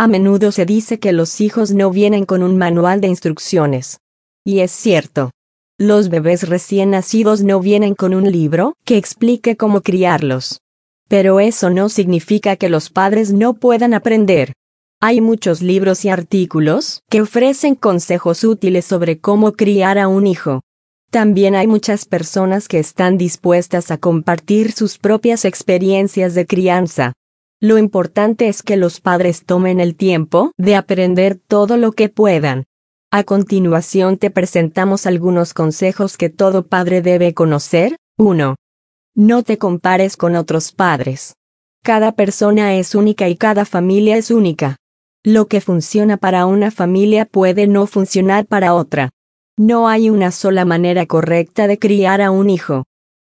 A menudo se dice que los hijos no vienen con un manual de instrucciones. Y es cierto. Los bebés recién nacidos no vienen con un libro que explique cómo criarlos. Pero eso no significa que los padres no puedan aprender. Hay muchos libros y artículos que ofrecen consejos útiles sobre cómo criar a un hijo. También hay muchas personas que están dispuestas a compartir sus propias experiencias de crianza. Lo importante es que los padres tomen el tiempo de aprender todo lo que puedan. A continuación te presentamos algunos consejos que todo padre debe conocer. 1. No te compares con otros padres. Cada persona es única y cada familia es única. Lo que funciona para una familia puede no funcionar para otra. No hay una sola manera correcta de criar a un hijo.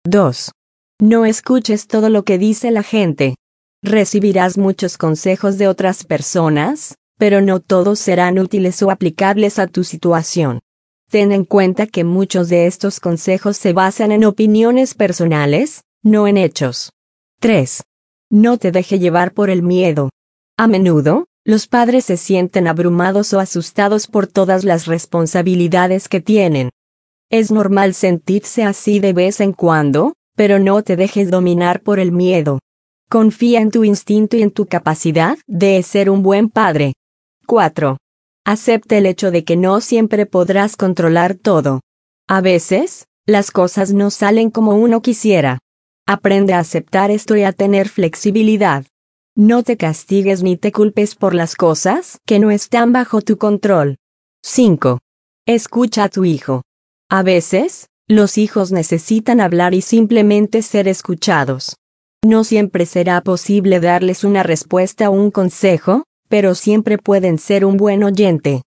2. No escuches todo lo que dice la gente. Recibirás muchos consejos de otras personas, pero no todos serán útiles o aplicables a tu situación. Ten en cuenta que muchos de estos consejos se basan en opiniones personales, no en hechos. 3. No te deje llevar por el miedo. A menudo, los padres se sienten abrumados o asustados por todas las responsabilidades que tienen. Es normal sentirse así de vez en cuando, pero no te dejes dominar por el miedo. Confía en tu instinto y en tu capacidad de ser un buen padre. 4. Acepta el hecho de que no siempre podrás controlar todo. A veces, las cosas no salen como uno quisiera. Aprende a aceptar esto y a tener flexibilidad. No te castigues ni te culpes por las cosas que no están bajo tu control. 5. Escucha a tu hijo. A veces, los hijos necesitan hablar y simplemente ser escuchados. No siempre será posible darles una respuesta o un consejo, pero siempre pueden ser un buen oyente.